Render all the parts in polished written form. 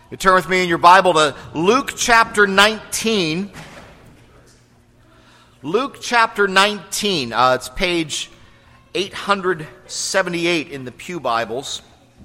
You turn with me in your Bible to Luke chapter 19. Luke chapter 19. It's page 878 in the Pew Bibles.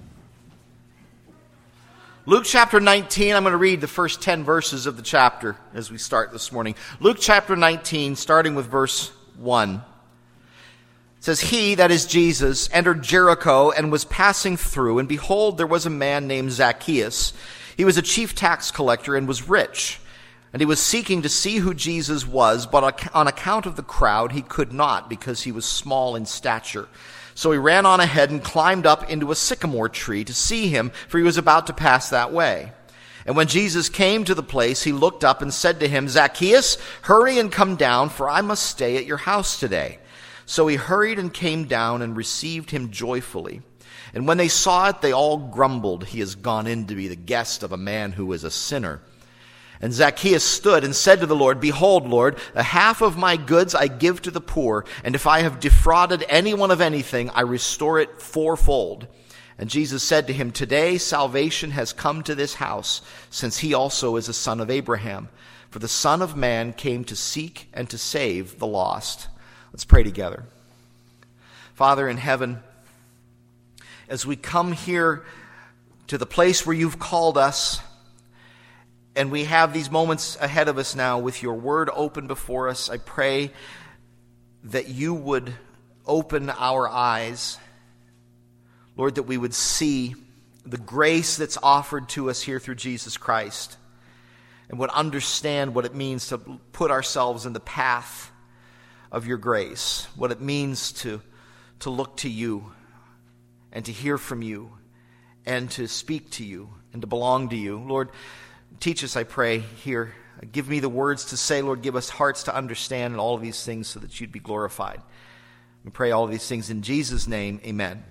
Luke chapter 19, I'm going to read the first 10 verses of the chapter as we start this morning. Luke chapter 19, starting with verse 1. It says, "He," that is Jesus, "entered Jericho and was passing through, and behold, there was a man named Zacchaeus. He was a chief tax collector and was rich. And he was seeking to see who Jesus was, but on account of the crowd he could not, because he was small in stature. So he ran on ahead and climbed up into a sycamore tree to see him, for he was about to pass that way. And when Jesus came to the place, he looked up and said to him, 'Zacchaeus, hurry and come down, for I must stay at your house today.' So he hurried and came down and received him joyfully. And when they saw it, they all grumbled, 'He has gone in to be the guest of a man who is a sinner.' And Zacchaeus stood and said to the Lord, 'Behold, Lord, a half of my goods I give to the poor, and if I have defrauded anyone of anything, I restore it fourfold.' And Jesus said to him, 'Today salvation has come to this house, since he also is a son of Abraham. For the Son of Man came to seek and to save the lost.'" Let's pray together. Father in heaven, as we come here to the place where you've called us, and we have these moments ahead of us now with your word open before us, I pray that you would open our eyes, Lord, that we would see the grace that's offered to us here through Jesus Christ, and would understand what it means to put ourselves in the path of your grace, what it means to look to you, and to hear from you, and to speak to you, and to belong to you. Lord, teach us, I pray, here. Give me the words to say, Lord. Give us hearts to understand, and all of these things so that you'd be glorified. We pray all of these things in Jesus' name, amen.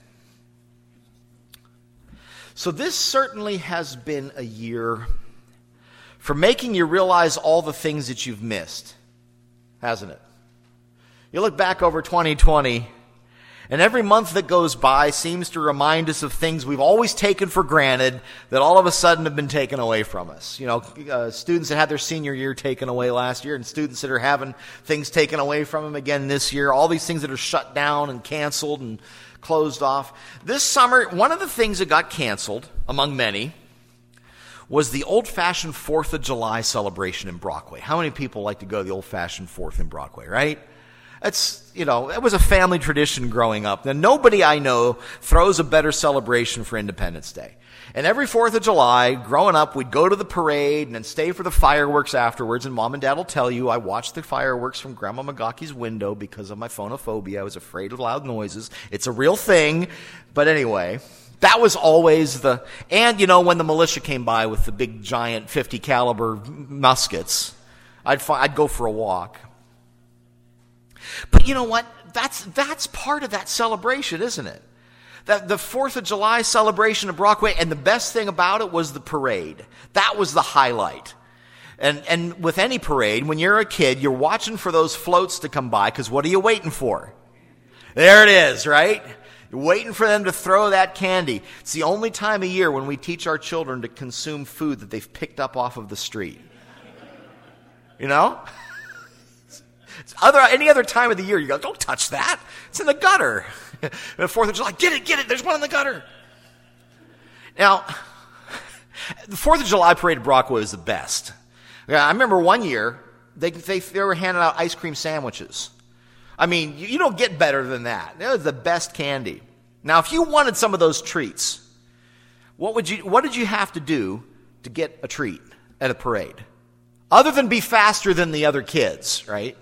So this certainly has been a year for making you realize all the things that you've missed, hasn't it? You look back over 2020, and every month that goes by seems to remind us of things we've always taken for granted that all of a sudden have been taken away from us. You know, students that had their senior year taken away last year, and students that are having things taken away from them again this year. All these things that are shut down and canceled and closed off. This summer, one of the things that got canceled, among many, was the old-fashioned 4th of July celebration in Brockway. How many people like to go to the old-fashioned 4th in Brockway, right? It was a family tradition growing up. And nobody I know throws a better celebration for Independence Day. And every 4th of July, growing up, we'd go to the parade and then stay for the fireworks afterwards. And Mom and Dad will tell you, I watched the fireworks from Grandma Magaki's window because of my phonophobia. I was afraid of loud noises. It's a real thing. But anyway, that was always and when the militia came by with the big giant 50 caliber muskets, I'd go for a walk. But you know what? That's part of that celebration, isn't it? That the 4th of July celebration of Brockway, and the best thing about it was the parade. That was the highlight. And with any parade, when you're a kid, you're watching for those floats to come by, because what are you waiting for? There it is, right? You're waiting for them to throw that candy. It's the only time of year when we teach our children to consume food that they've picked up off of the street. You know? Any other time of the year, you go, don't touch that. It's in the gutter. The 4th of July, get it. There's one in the gutter. Now, the 4th of July parade at Brockway was the best. I remember one year, they were handing out ice cream sandwiches. I mean, you don't get better than that. That was the best candy. Now, if you wanted some of those treats, what did you have to do to get a treat at a parade? Other than be faster than the other kids, right?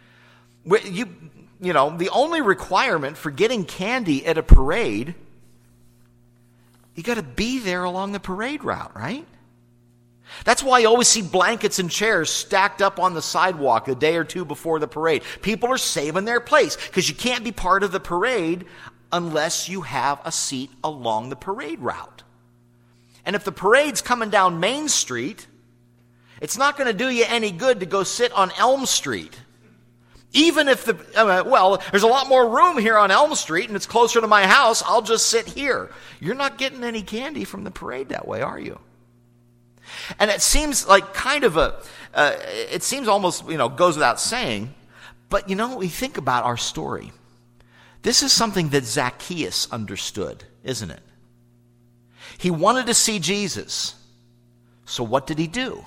The only requirement for getting candy at a parade, you got to be there along the parade route, right? That's why you always see blankets and chairs stacked up on the sidewalk a day or two before the parade. People are saving their place because you can't be part of the parade unless you have a seat along the parade route. And if the parade's coming down Main Street, it's not going to do you any good to go sit on Elm Street. Even if there's a lot more room here on Elm Street and it's closer to my house, I'll just sit here. You're not getting any candy from the parade that way, are you? And it seems like kind of it seems almost, goes without saying, but we think about our story. This is something that Zacchaeus understood, isn't it? He wanted to see Jesus. So what did he do?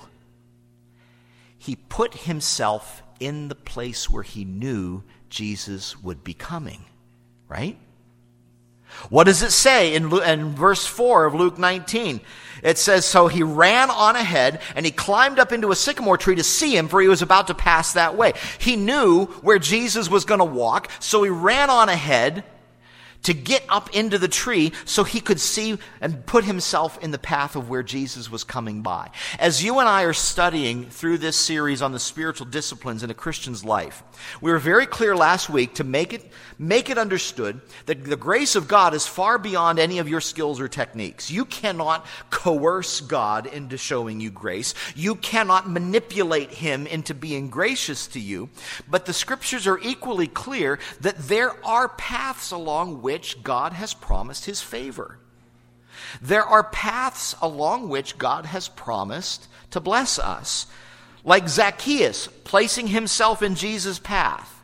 He put himself in the place where he knew Jesus would be coming, right? What does it say in verse 4 of Luke 19? It says, so he ran on ahead and he climbed up into a sycamore tree to see him, for he was about to pass that way. He knew where Jesus was going to walk, so he ran on ahead to get up into the tree so he could see and put himself in the path of where Jesus was coming by. As you and I are studying through this series on the spiritual disciplines in a Christian's life, we were very clear last week to make it understood that the grace of God is far beyond any of your skills or techniques. You cannot coerce God into showing you grace. You cannot manipulate him into being gracious to you. But the scriptures are equally clear that there are paths along which God has promised his favor. There are paths along which God has promised to bless us. Like Zacchaeus placing himself in Jesus' path.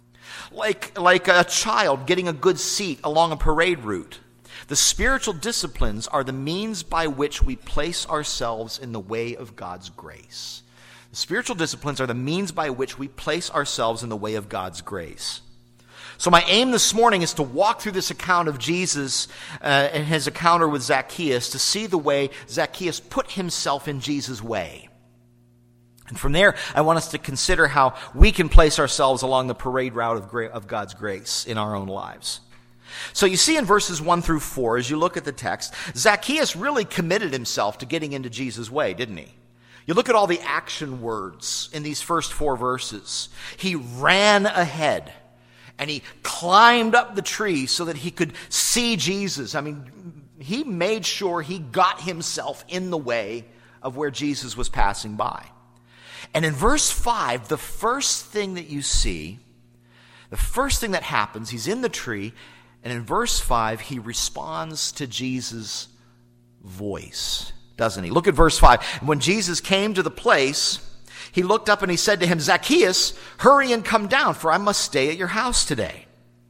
Like a child getting a good seat along a parade route. The spiritual disciplines are the means by which we place ourselves in the way of God's grace. The spiritual disciplines are the means by which we place ourselves in the way of God's grace. So my aim this morning is to walk through this account of Jesus and his encounter with Zacchaeus to see the way Zacchaeus put himself in Jesus' way. And from there, I want us to consider how we can place ourselves along the parade route of God's grace in our own lives. So you see in verses 1 through 4, as you look at the text, Zacchaeus really committed himself to getting into Jesus' way, didn't he? You look at all the action words in these first 4 verses. He ran ahead. And he climbed up the tree so that he could see Jesus. I mean, he made sure he got himself in the way of where Jesus was passing by. And in verse 5, the first thing that you see, the first thing that happens, he's in the tree, and in verse 5, he responds to Jesus' voice, doesn't he? Look at verse 5. When Jesus came to the place, he looked up and he said to him, Zacchaeus, hurry and come down, for I must stay at your house today.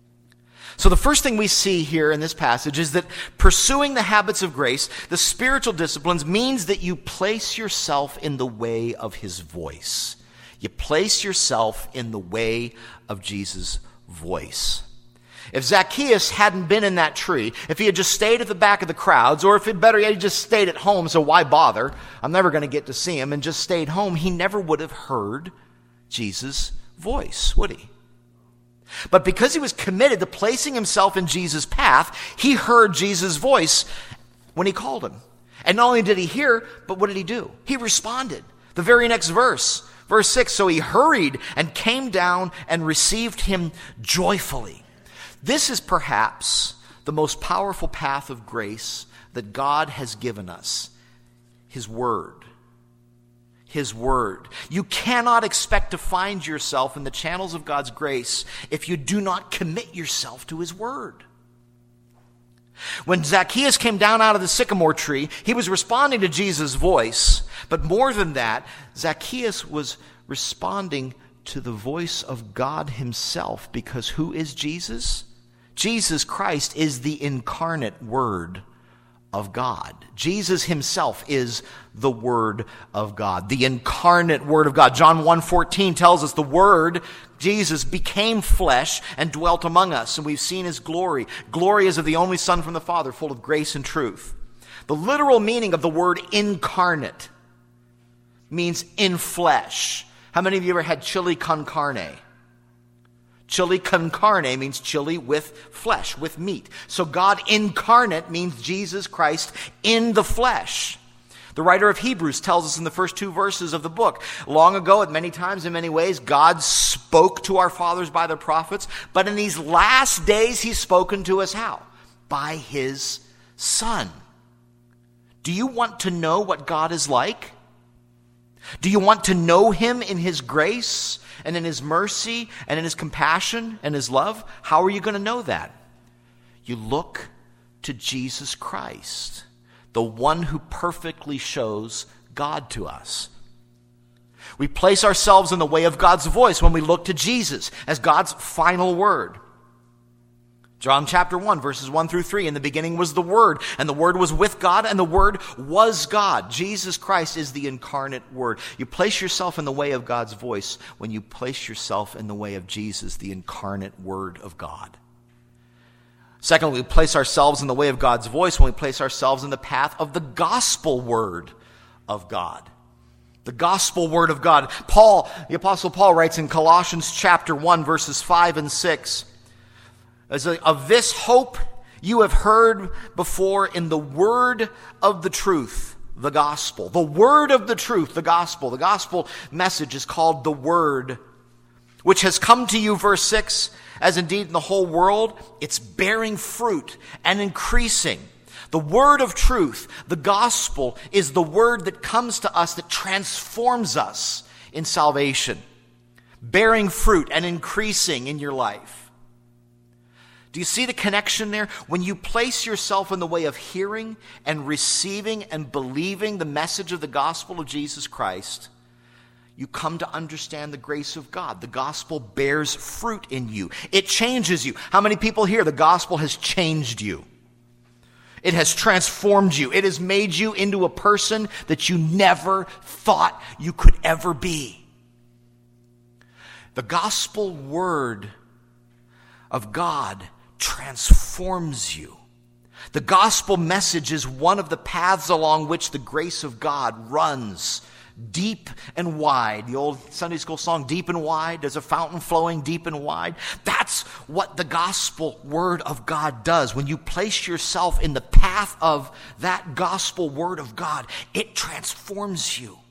So the first thing we see here in this passage is that pursuing the habits of grace, the spiritual disciplines, means that you place yourself in the way of his voice. You place yourself in the way of Jesus' voice. If Zacchaeus hadn't been in that tree, if he had just stayed at the back of the crowds, or if it better yet, he just stayed at home, so why bother? I'm never going to get to see him, and just stayed home, he never would have heard Jesus' voice, would he? But because he was committed to placing himself in Jesus' path, he heard Jesus' voice when he called him. And not only did he hear, but what did he do? He responded. The very next verse, verse 6, so he hurried and came down and received him joyfully. This is perhaps the most powerful path of grace that God has given us, his word. His word. You cannot expect to find yourself in the channels of God's grace if you do not commit yourself to his word. When Zacchaeus came down out of the sycamore tree, he was responding to Jesus' voice. But more than that, Zacchaeus was responding to the voice of God himself, because who is Jesus? Jesus Christ is the incarnate Word of God. Jesus himself is the Word of God, the incarnate Word of God. John 1:14 tells us the Word, Jesus, became flesh and dwelt among us, and we've seen his glory. Glory is of the only Son from the Father, full of grace and truth. The literal meaning of the word incarnate means in flesh. How many of you ever had chili con carne? Chili con carne means chili with flesh, with meat. So God incarnate means Jesus Christ in the flesh. The writer of Hebrews tells us in the first 2 verses of the book, long ago, at many times, in many ways, God spoke to our fathers by the prophets, but in these last days, he's spoken to us how? By his Son. Do you want to know what God is like? Do you want to know him in his grace and in his mercy and in his compassion and his love? How are you going to know that? You look to Jesus Christ, the one who perfectly shows God to us. We place ourselves in the way of God's voice when we look to Jesus as God's final word. John chapter 1, verses 1 through 3, in the beginning was the Word, and the Word was with God, and the Word was God. Jesus Christ is the incarnate Word. You place yourself in the way of God's voice when you place yourself in the way of Jesus, the incarnate Word of God. Secondly, we place ourselves in the way of God's voice when we place ourselves in the path of the gospel Word of God. The gospel Word of God. The Apostle Paul writes in Colossians chapter 1, verses 5 and 6, of this hope you have heard before in the word of the truth, the gospel. The word of the truth, the gospel. The gospel message is called the word, which has come to you, verse 6, as indeed in the whole world, it's bearing fruit and increasing. The word of truth, the gospel, is the word that comes to us that transforms us in salvation. Bearing fruit and increasing in your life. Do you see the connection there? When you place yourself in the way of hearing and receiving and believing the message of the gospel of Jesus Christ, you come to understand the grace of God. The gospel bears fruit in you. It changes you. How many people here, the gospel has changed you? It has transformed you. It has made you into a person that you never thought you could ever be. The gospel word of God transforms you. The gospel message is one of the paths along which the grace of God runs deep and wide. The old Sunday school song, deep and wide, there's a fountain flowing deep and wide. That's what the gospel word of God does. When you place yourself in the path of that gospel word of God, it transforms you.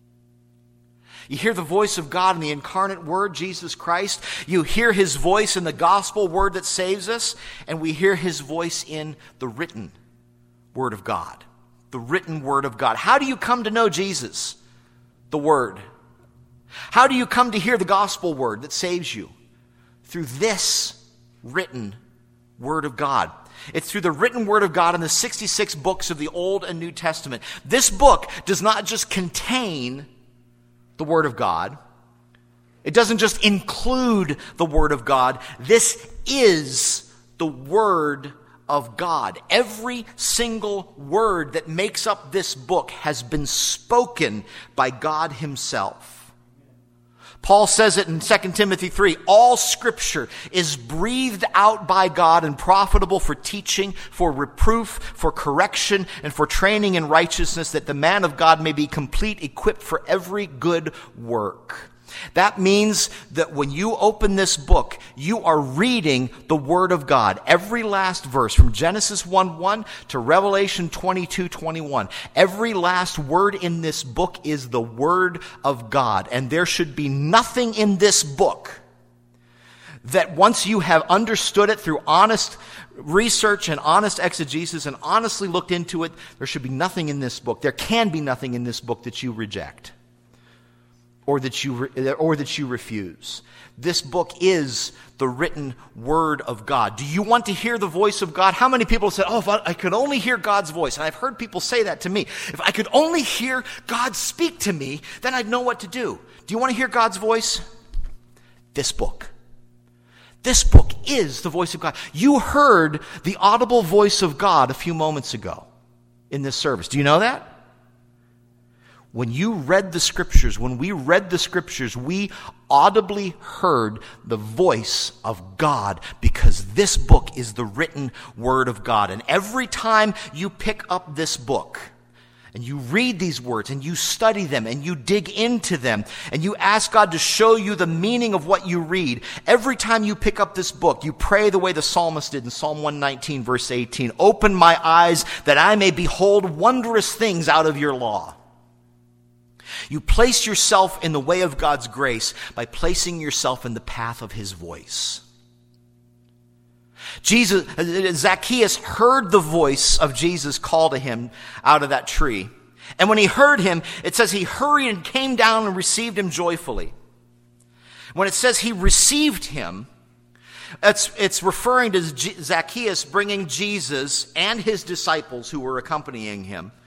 You hear the voice of God in the incarnate word, Jesus Christ. You hear his voice in the gospel word that saves us. And we hear his voice in the written word of God. The written word of God. How do you come to know Jesus? The word. How do you come to hear the gospel word that saves you? Through this written word of God. It's through the written word of God in the 66 books of the Old and New Testament. This book does not just contain the Word of God. It doesn't just include the Word of God. This is the Word of God. Every single word that makes up this book has been spoken by God himself. Paul says it in 2 Timothy 3, all Scripture is breathed out by God and profitable for teaching, for reproof, for correction, and for training in righteousness, that the man of God may be complete, equipped for every good work. That means that when you open this book, you are reading the Word of God. Every last verse, from Genesis 1:1 to Revelation 22:21. Every last word in this book is the Word of God. And there should be nothing in this book that once you have understood it through honest research and honest exegesis and honestly looked into it, there should be nothing in this book. There can be nothing in this book that you reject. Or that you refuse. This book is the written word of God. Do you want to hear the voice of God? How many people said, if I could only hear God's voice? And I've heard people say that to me. If I could only hear God speak to me, then I'd know what to do. Do you want to hear God's voice? This book. This book is the voice of God. You heard the audible voice of God a few moments ago in this service. Do you know that? When you read the Scriptures, when we read the Scriptures, we audibly heard the voice of God, because this book is the written Word of God. And every time you pick up this book and you read these words and you study them and you dig into them and you ask God to show you the meaning of what you read, every time you pick up this book, you pray the way the psalmist did in Psalm 119, verse 18, open my eyes that I may behold wondrous things out of your law. You place yourself in the way of God's grace by placing yourself in the path of his voice. Zacchaeus heard the voice of Jesus call to him out of that tree. And when he heard him, it says he hurried and came down and received him joyfully. When it says he received him, it's referring to Zacchaeus bringing Jesus and his disciples who were accompanying him.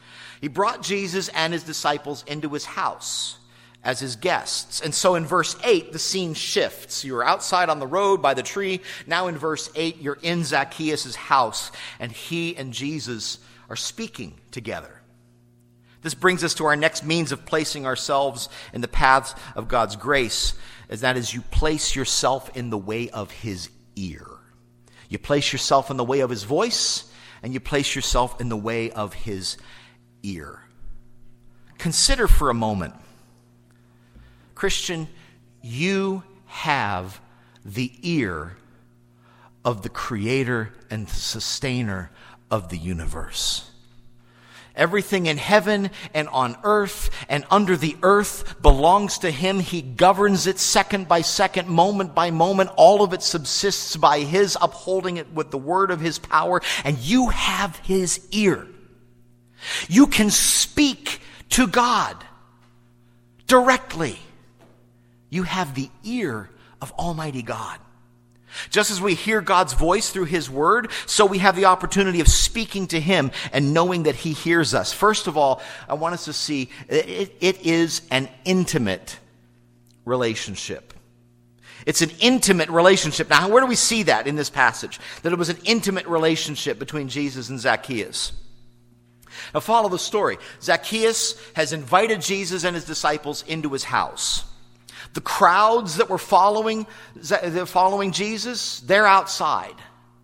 He brought Jesus and his disciples into his house as his guests. And so in verse 8, the scene shifts. You were outside on the road by the tree. Now in verse 8, you're in Zacchaeus' house, and he and Jesus are speaking together. This brings us to our next means of placing ourselves in the paths of God's grace, as that is, you place yourself in the way of his ear. You place yourself in the way of his voice, and you place yourself in the way of his ear. Consider for a moment, Christian, you have the ear of the creator and sustainer of the universe. Everything in heaven and on earth and under the earth belongs to him. He governs it second by second, moment by moment. All of it subsists by his upholding it with the word of his power. And you have his ear. You can speak to God directly. You have the ear of Almighty God. Just as we hear God's voice through his word, so we have the opportunity of speaking to him and knowing that he hears us. First of all, I want us to see it is an intimate relationship. It's an intimate relationship. Now, where do we see that in this passage? That it was an intimate relationship between Jesus and Zacchaeus. Now, follow the story. Zacchaeus has invited Jesus and his disciples into his house. The crowds that were following Jesus, they're outside.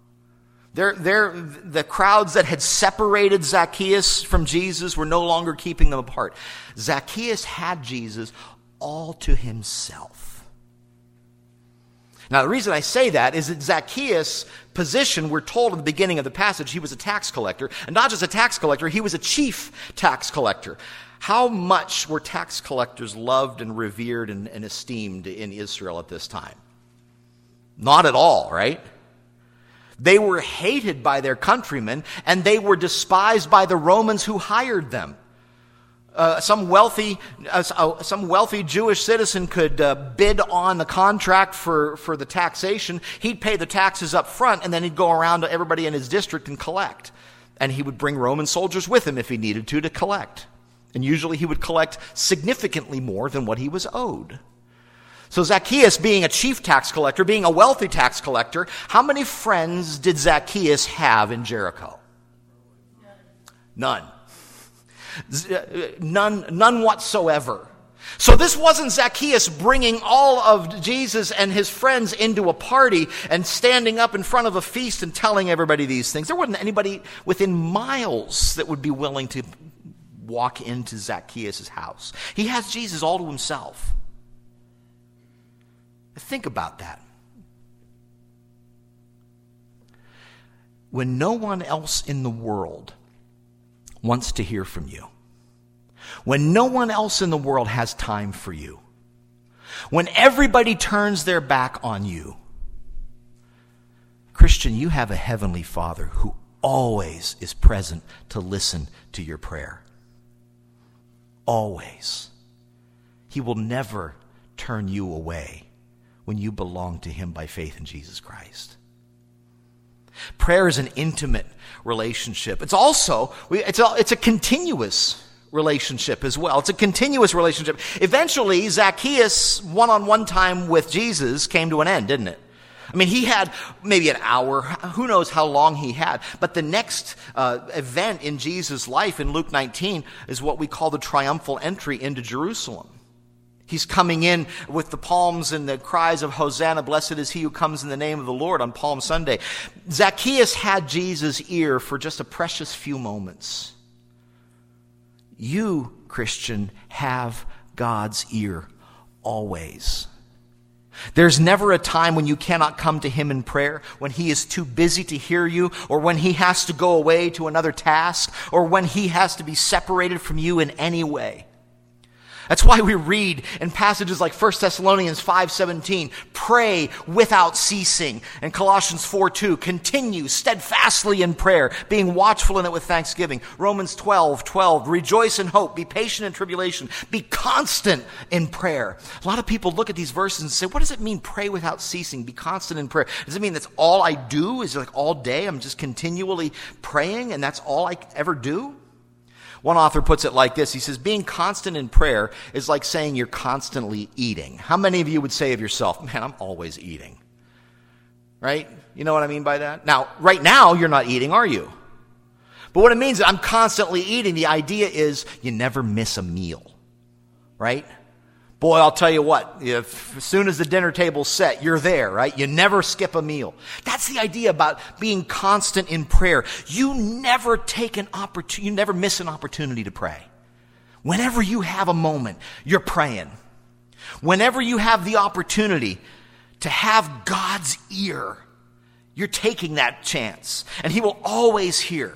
The crowds that had separated Zacchaeus from Jesus were no longer keeping them apart. Zacchaeus had Jesus all to himself. Now, the reason I say that is that Zacchaeus' position, we're told in the beginning of the passage, he was a tax collector. And not just a tax collector, he was a chief tax collector. How much were tax collectors loved and revered and esteemed in Israel at this time? Not at all, right? They were hated by their countrymen, and they were despised by the Romans who hired them. Some wealthy Jewish citizen could bid on the contract for the taxation. He'd pay the taxes up front, and then he'd go around to everybody in his district and collect. And he would bring Roman soldiers with him if he needed to collect. And usually he would collect significantly more than what he was owed. So Zacchaeus, being a chief tax collector, being a wealthy tax collector, how many friends did Zacchaeus have in Jericho? None. None whatsoever. So this wasn't Zacchaeus bringing all of Jesus and his friends into a party and standing up in front of a feast and telling everybody these things. There wasn't anybody within miles that would be willing to walk into Zacchaeus' house. He has Jesus all to himself. Think about that. When no one else in the world wants to hear from you, when no one else in the world has time for you, when everybody turns their back on you, Christian, you have a heavenly Father who always is present to listen to your prayer. Always. He will never turn you away when you belong to him by faith in Jesus Christ. Prayer is an intimate relationship. It's also, it's a continuous relationship as well. It's a continuous relationship. Eventually, Zacchaeus' one-on-one time with Jesus came to an end, didn't it? I mean, he had maybe an hour. Who knows how long he had. But the next event in Jesus' life in Luke 19 is what we call the triumphal entry into Jerusalem. He's coming in with the palms and the cries of Hosanna, blessed is he who comes in the name of the Lord on Palm Sunday. Zacchaeus had Jesus' ear for just a precious few moments. You, Christian, have God's ear always. There's never a time when you cannot come to him in prayer, when he is too busy to hear you, or when he has to go away to another task, or when he has to be separated from you in any way. That's why we read in passages like 1 Thessalonians 5:17, pray without ceasing. And Colossians 4:2, continue steadfastly in prayer, being watchful in it with thanksgiving. Romans 12:12, rejoice in hope, be patient in tribulation, be constant in prayer. A lot of people look at these verses and say, what does it mean, pray without ceasing, be constant in prayer? Does it mean that's all I do? Is it like all day I'm just continually praying and that's all I ever do? One author puts it like this. He says, being constant in prayer is like saying you're constantly eating. How many of you would say of yourself, man, I'm always eating? Right? You know what I mean by that? Now, right now, you're not eating, are you? But what it means is I'm constantly eating. The idea is you never miss a meal. Right? Boy, I'll tell you what, as soon as the dinner table's set, you're there, right? You never skip a meal. That's the idea about being constant in prayer. You never you never miss an opportunity to pray. Whenever you have a moment, you're praying. Whenever you have the opportunity to have God's ear, you're taking that chance, and He will always hear.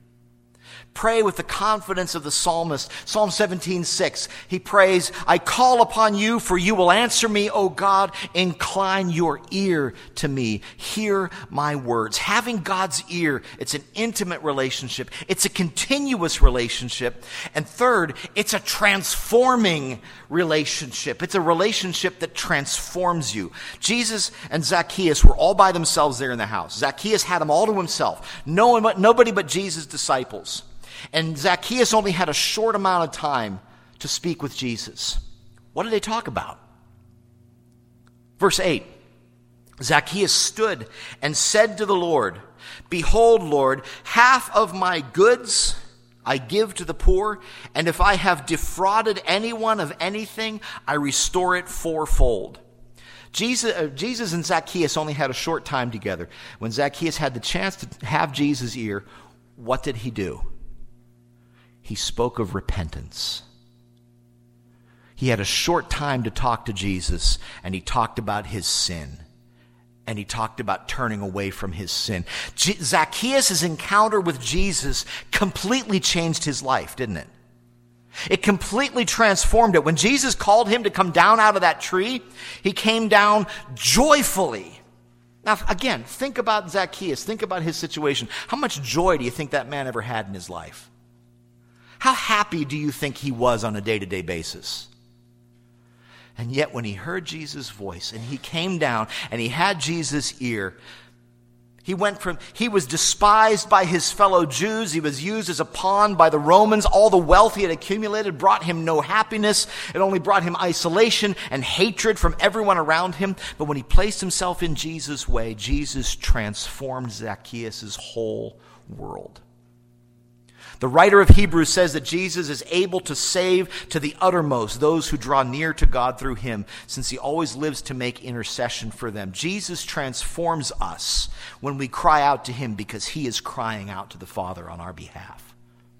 Pray with the confidence of the psalmist. Psalm 17:6. He prays, I call upon you, for you will answer me, O God. Incline your ear to me. Hear my words. Having God's ear, it's an intimate relationship. It's a continuous relationship. And third, it's a transforming relationship. It's a relationship that transforms you. Jesus and Zacchaeus were all by themselves there in the house. Zacchaeus had them all to himself. Nobody but Jesus' disciples. And Zacchaeus only had a short amount of time to speak with Jesus. What did they talk about? Verse 8, Zacchaeus stood and said to the Lord, Behold, Lord, half of my goods I give to the poor, and if I have defrauded anyone of anything, I restore it fourfold. Jesus and Zacchaeus only had a short time together. When Zacchaeus had the chance to have Jesus' ear, what did he do? He spoke of repentance. He had a short time to talk to Jesus, and he talked about his sin. And he talked about turning away from his sin. Zacchaeus' encounter with Jesus completely changed his life, didn't it? It completely transformed it. When Jesus called him to come down out of that tree, he came down joyfully. Now, again, think about Zacchaeus. Think about his situation. How much joy do you think that man ever had in his life? How happy do you think he was on a day-to-day basis? And yet when he heard Jesus' voice and he came down and he had Jesus' ear, he was despised by his fellow Jews. He was used as a pawn by the Romans. All the wealth he had accumulated brought him no happiness. It only brought him isolation and hatred from everyone around him. But when he placed himself in Jesus' way, Jesus transformed Zacchaeus' whole world. The writer of Hebrews says that Jesus is able to save to the uttermost those who draw near to God through him, since he always lives to make intercession for them. Jesus transforms us when we cry out to him because he is crying out to the Father on our behalf.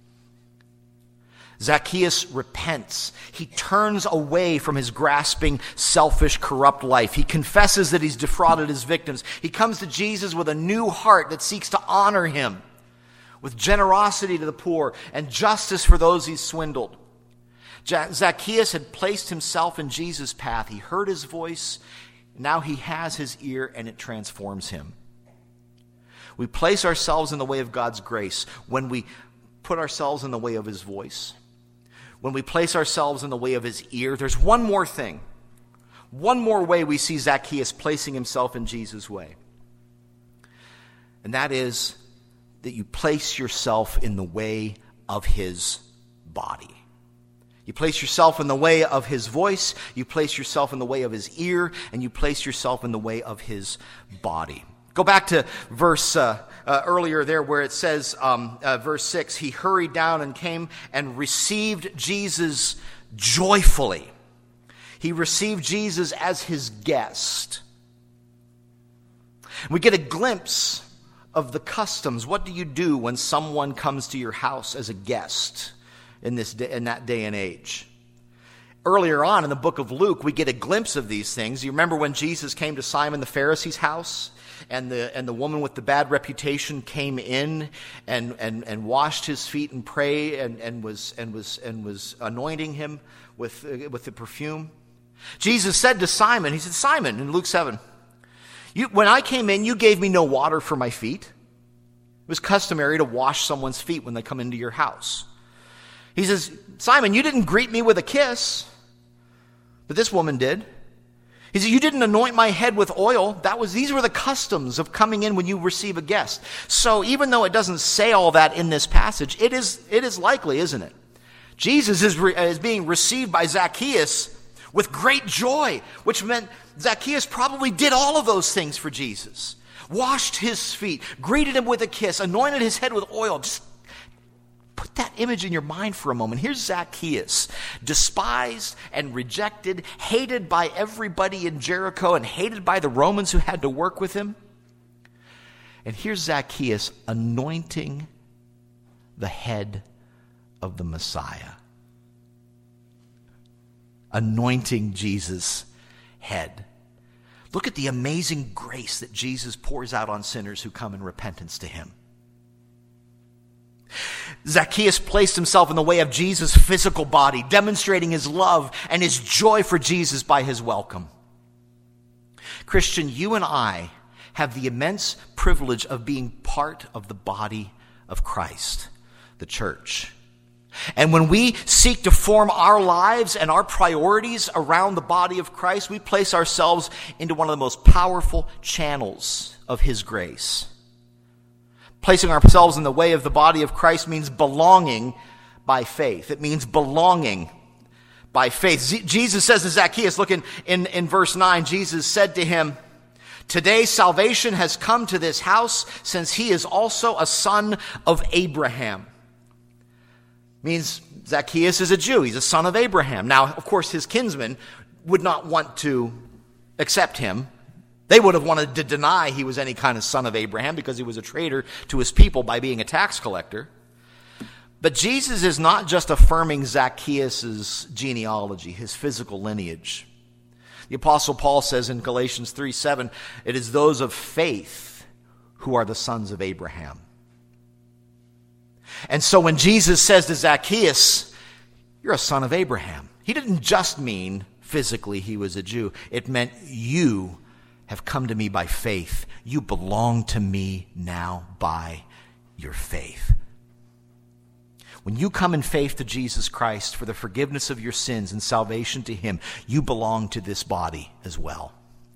Zacchaeus repents. He turns away from his grasping, selfish, corrupt life. He confesses that he's defrauded his victims. He comes to Jesus with a new heart that seeks to honor him, with generosity to the poor and justice for those he's swindled. Zacchaeus had placed himself in Jesus' path. He heard his voice. Now he has his ear, and it transforms him. We place ourselves in the way of God's grace when we put ourselves in the way of his voice. When we place ourselves in the way of his ear, there's one more thing. One more way we see Zacchaeus placing himself in Jesus' way. And that is that you place yourself in the way of his body. You place yourself in the way of his voice, you place yourself in the way of his ear, and you place yourself in the way of his body. Go back to verse earlier there where it says, verse 6, he hurried down and came and received Jesus joyfully. He received Jesus as his guest. We get a glimpse of the customs. What do you do when someone comes to your house as a guest in that day and age? Earlier on in the book of Luke, we get a glimpse of these things. You remember when Jesus came to Simon the Pharisee's house, and the woman with the bad reputation came in and washed his feet and prayed and was anointing him with the perfume. Jesus said to Simon, he said, Simon, in Luke 7, when I came in, you gave me no water for my feet. It was customary to wash someone's feet when they come into your house. He says, Simon, you didn't greet me with a kiss, but this woman did. He said, you didn't anoint my head with oil. These were the customs of coming in when you receive a guest. So even though it doesn't say all that in this passage, it is likely, isn't it? Jesus is being received by Zacchaeus with great joy, which meant Zacchaeus probably did all of those things for Jesus. Washed his feet, greeted him with a kiss, anointed his head with oil. Just put that image in your mind for a moment. Here's Zacchaeus, despised and rejected, hated by everybody in Jericho and hated by the Romans who had to work with him. And here's Zacchaeus anointing the head of the Messiah. Anointing Jesus' head. Look at the amazing grace that Jesus pours out on sinners who come in repentance to him. Zacchaeus placed himself in the way of Jesus' physical body, demonstrating his love and his joy for Jesus by his welcome. Christian, you and I have the immense privilege of being part of the body of Christ, the church. And when we seek to form our lives and our priorities around the body of Christ, we place ourselves into one of the most powerful channels of his grace. Placing ourselves in the way of the body of Christ means belonging by faith. It means belonging by faith. Jesus says to Zacchaeus, look in verse 9, Jesus said to him, today salvation has come to this house, since he is also a son of Abraham. Means Zacchaeus is a Jew. He's a son of Abraham. Now, of course, his kinsmen would not want to accept him. They would have wanted to deny he was any kind of son of Abraham because he was a traitor to his people by being a tax collector. But Jesus is not just affirming Zacchaeus' genealogy, his physical lineage. The Apostle Paul says in Galatians 3:7, it is those of faith who are the sons of Abraham. And so when Jesus says to Zacchaeus, you're a son of Abraham, he didn't just mean physically he was a Jew. It meant you have come to me by faith. You belong to me now by your faith. When you come in faith to Jesus Christ for the forgiveness of your sins and salvation to him, you belong to this body as well.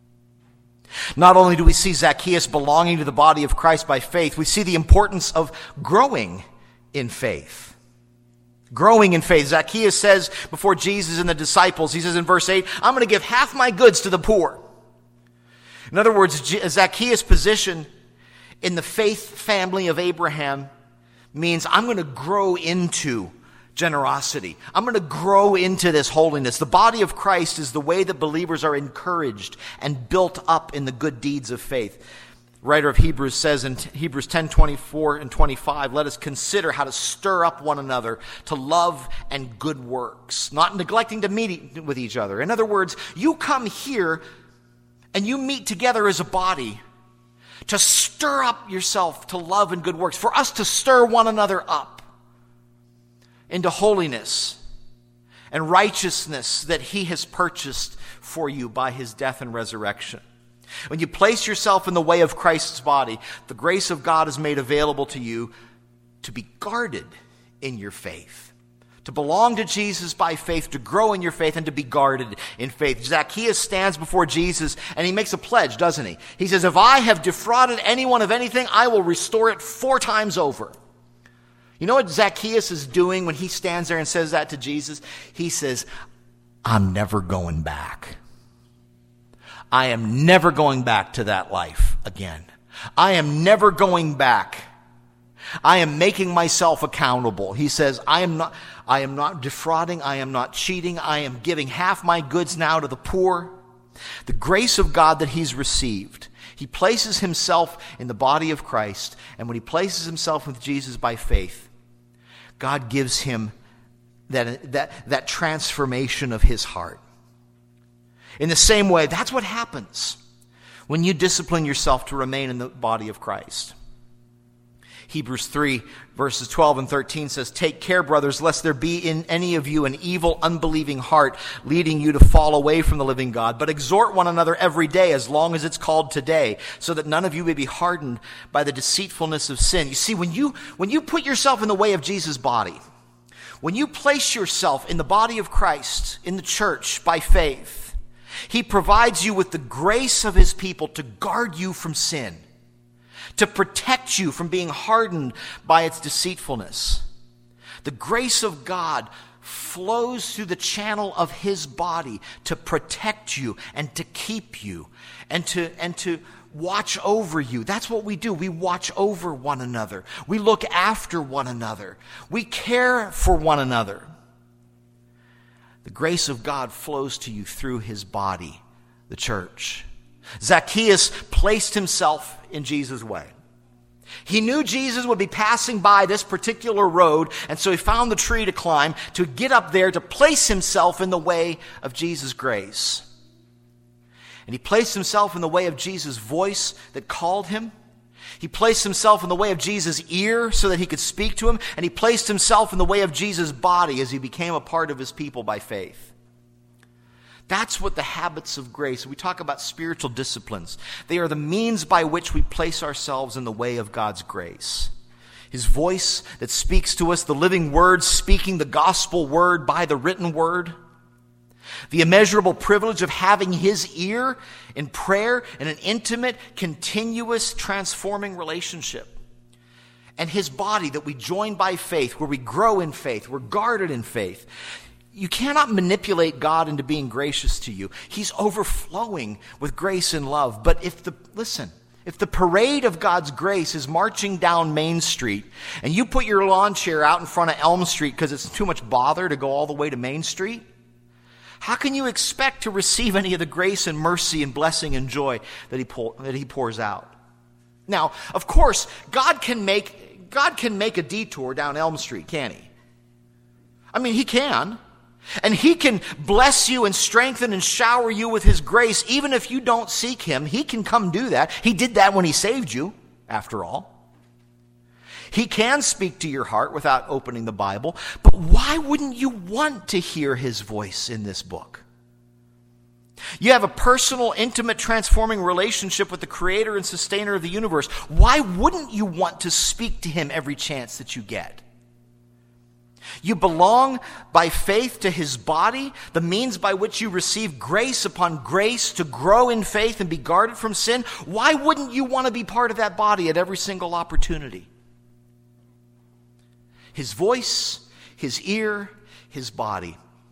Not only do we see Zacchaeus belonging to the body of Christ by faith, we see the importance of growing in faith. Growing in faith. Zacchaeus says before Jesus and the disciples, he says in verse 8, I'm going to give half my goods to the poor. In other words, Zacchaeus' position in the faith family of Abraham means I'm going to grow into generosity. I'm going to grow into this holiness. The body of Christ is the way that believers are encouraged and built up in the good deeds of faith. The writer of Hebrews says in Hebrews 10:24 and 25, let us consider how to stir up one another to love and good works, not neglecting to meet with each other. In other words, you come here and you meet together as a body to stir up yourself to love and good works, for us to stir one another up into holiness and righteousness that he has purchased for you by his death and resurrection. When you place yourself in the way of Christ's body, the grace of God is made available to you to be guarded in your faith, to belong to Jesus by faith, to grow in your faith, and to be guarded in faith. Zacchaeus stands before Jesus and he makes a pledge, doesn't he? He says, if I have defrauded anyone of anything, I will restore it 4 times over. You know what Zacchaeus is doing when he stands there and says that to Jesus? He says, I'm never going back. I am never going back to that life again. I am never going back. I am making myself accountable. He says, I am not defrauding. I am not cheating. I am giving half my goods now to the poor. The grace of God that he's received. He places himself in the body of Christ. And when he places himself with Jesus by faith, God gives him that transformation of his heart. In the same way, that's what happens when you discipline yourself to remain in the body of Christ. Hebrews 3, verses 12 and 13 says, take care, brothers, lest there be in any of you an evil, unbelieving heart leading you to fall away from the living God. But exhort one another every day, as long as it's called today, so that none of you may be hardened by the deceitfulness of sin. You see, when you put yourself in the way of Jesus' body, when you place yourself in the body of Christ, in the church, by faith, He provides you with the grace of his people to guard you from sin, to protect you from being hardened by its deceitfulness. The grace of God flows through the channel of his body to protect you and to keep you and to watch over you. That's what we do. We watch over one another. We look after one another. We care for one another. The grace of God flows to you through his body, the church. Zacchaeus placed himself in Jesus' way. He knew Jesus would be passing by this particular road, and so he found the tree to climb, to get up there, to place himself in the way of Jesus' grace. And he placed himself in the way of Jesus' voice that called him. He placed himself in the way of Jesus' ear so that he could speak to him, and he placed himself in the way of Jesus' body as he became a part of his people by faith. That's what the habits of grace, we talk about spiritual disciplines. They are the means by which we place ourselves in the way of God's grace. His voice that speaks to us, the living word speaking the gospel word by the written word. The immeasurable privilege of having his ear in prayer in an intimate, continuous, transforming relationship. And his body that we join by faith, where we grow in faith, we're guarded in faith. You cannot manipulate God into being gracious to you. He's overflowing with grace and love. But if the parade of God's grace is marching down Main Street and you put your lawn chair out in front of Elm Street because it's too much bother to go all the way to Main Street, how can you expect to receive any of the grace and mercy and blessing and joy that he pours out? Now, of course, God can make a detour down Elm Street, can't he? I mean, he can. And he can bless you and strengthen and shower you with his grace. Even if you don't seek him, he can come do that. He did that when he saved you, after all. He can speak to your heart without opening the Bible. But why wouldn't you want to hear his voice in this book? You have a personal, intimate, transforming relationship with the creator and sustainer of the universe. Why wouldn't you want to speak to him every chance that you get? You belong by faith to his body, the means by which you receive grace upon grace to grow in faith and be guarded from sin. Why wouldn't you want to be part of that body at every single opportunity? His voice, his ear, his body.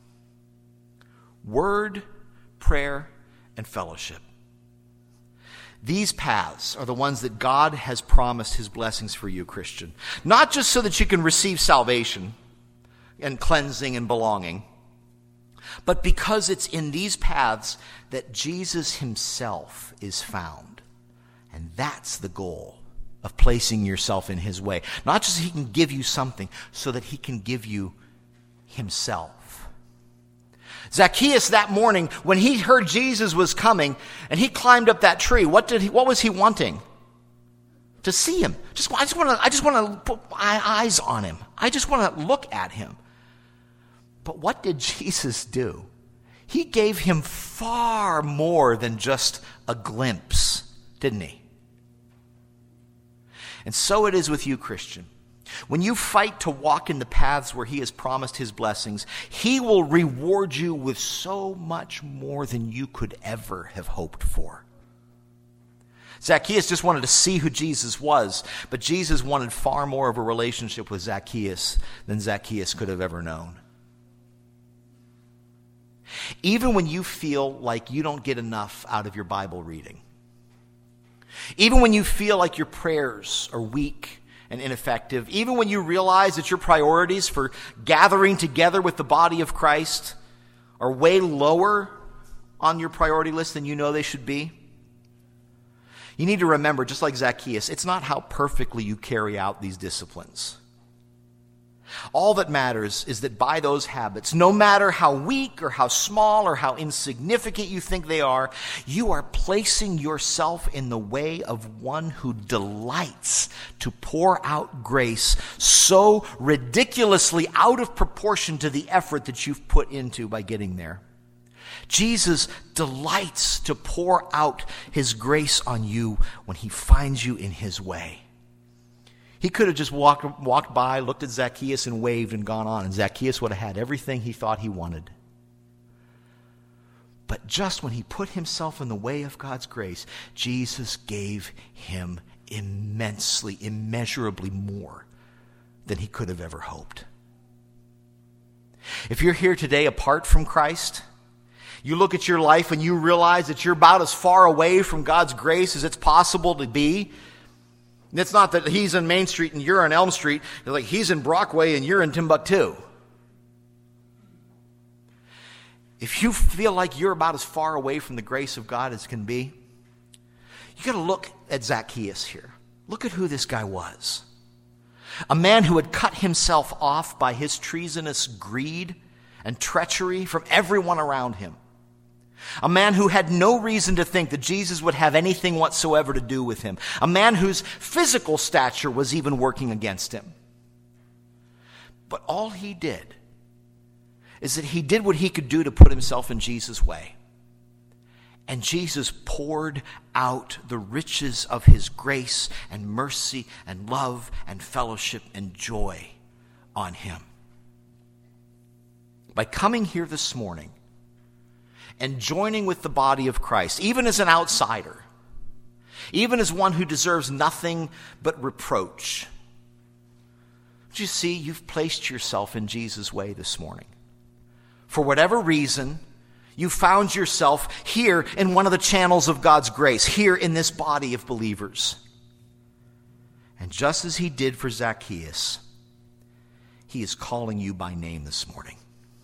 Word, prayer, and fellowship. These paths are the ones that God has promised his blessings for you, Christian. Not just so that you can receive salvation and cleansing and belonging, but because it's in these paths that Jesus himself is found. And that's the goal of placing yourself in his way. Not just so he can give you something, so that he can give you himself. Zacchaeus that morning, when he heard Jesus was coming and he climbed up that tree, what was he wanting? To see him. I just want to put my eyes on him. I just want to look at him. But what did Jesus do? He gave him far more than just a glimpse, didn't he? And so it is with you, Christian. When you fight to walk in the paths where he has promised his blessings, he will reward you with so much more than you could ever have hoped for. Zacchaeus just wanted to see who Jesus was, but Jesus wanted far more of a relationship with Zacchaeus than Zacchaeus could have ever known. Even when you feel like you don't get enough out of your Bible reading, even when you feel like your prayers are weak and ineffective, even when you realize that your priorities for gathering together with the body of Christ are way lower on your priority list than you know they should be, you need to remember, just like Zacchaeus, it's not how perfectly you carry out these disciplines. All that matters is that by those habits, no matter how weak or how small or how insignificant you think they are, you are placing yourself in the way of one who delights to pour out grace so ridiculously out of proportion to the effort that you've put into by getting there. Jesus delights to pour out his grace on you when he finds you in his way. He could have just walked by, looked at Zacchaeus and waved and gone on, and Zacchaeus would have had everything he thought he wanted. But just when he put himself in the way of God's grace, Jesus gave him immensely, immeasurably more than he could have ever hoped. If you're here today apart from Christ, you look at your life and you realize that you're about as far away from God's grace as it's possible to be. And it's not that he's in Main Street and you're on Elm Street. It's like he's in Brockway and you're in Timbuktu. If you feel like you're about as far away from the grace of God as can be, you got to look at Zacchaeus here. Look at who this guy was. A man who had cut himself off by his treasonous greed and treachery from everyone around him. A man who had no reason to think that Jesus would have anything whatsoever to do with him. A man whose physical stature was even working against him. But all he did is that he did what he could do to put himself in Jesus' way. And Jesus poured out the riches of his grace and mercy and love and fellowship and joy on him. By coming here this morning and joining with the body of Christ, even as an outsider, even as one who deserves nothing but reproach, do you see you've placed yourself in Jesus' way this morning? For whatever reason, you found yourself here in one of the channels of God's grace, here in this body of believers. And just as he did for Zacchaeus, he is calling you by name this morning.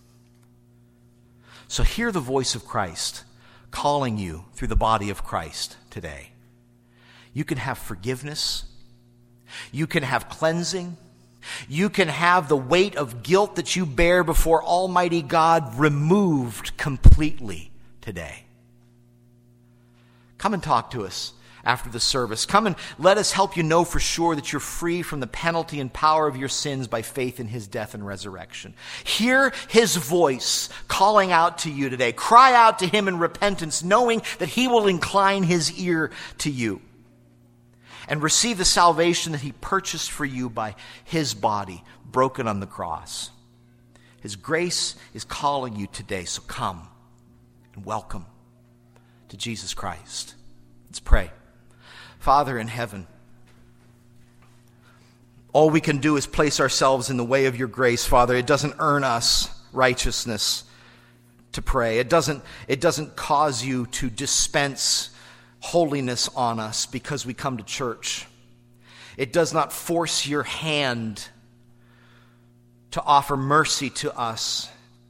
So hear the voice of Christ calling you through the body of Christ today. You can have forgiveness. You can have cleansing. You can have the weight of guilt that you bear before Almighty God removed completely today. Come and talk to us after the service. Come and let us help you know for sure that you're free from the penalty and power of your sins by faith in his death and resurrection. Hear his voice calling out to you today. Cry out to him in repentance, knowing that he will incline his ear to you. And receive the salvation that he purchased for you by his body broken on the cross. His grace is calling you today, so come and welcome to Jesus Christ. Let's pray. Father in heaven, all we can do is place ourselves in the way of your grace, Father. It doesn't earn us righteousness to pray. It doesn't cause you to dispense holiness on us because we come to church. It does not force your hand to offer mercy to us.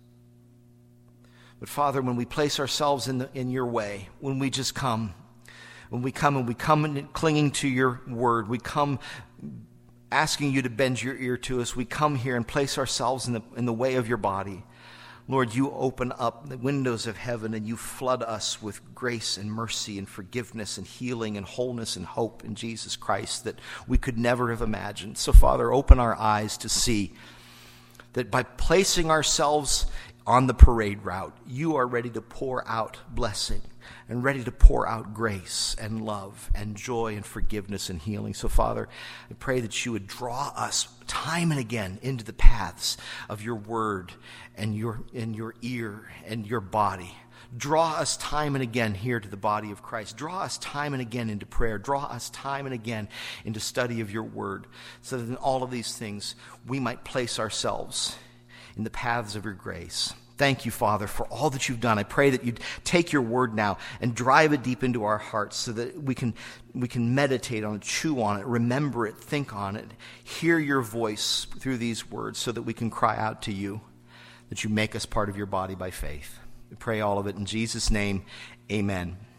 But Father, when we place ourselves in your way, when we just come, when we come and clinging to your word, we come asking you to bend your ear to us, we come here and place ourselves in the way of your body. Lord, you open up the windows of heaven and you flood us with grace and mercy and forgiveness and healing and wholeness and hope in Jesus Christ that we could never have imagined. So, Father, open our eyes to see that by placing ourselves on the parade route, you are ready to pour out blessing and ready to pour out grace and love and joy and forgiveness and healing. So, Father, I pray that you would draw us time and again into the paths of your word and your ear and your body. Draw us time and again here to the body of Christ. Draw us time and again into prayer. Draw us time and again into study of your word, so that in all of these things we might place ourselves in the paths of your grace. Thank you, Father, for all that you've done. I pray that you'd take your word now and drive it deep into our hearts so that we can meditate on it, chew on it, remember it, think on it, hear your voice through these words so that we can cry out to you, that you make us part of your body by faith. We pray all of it in Jesus' name. Amen.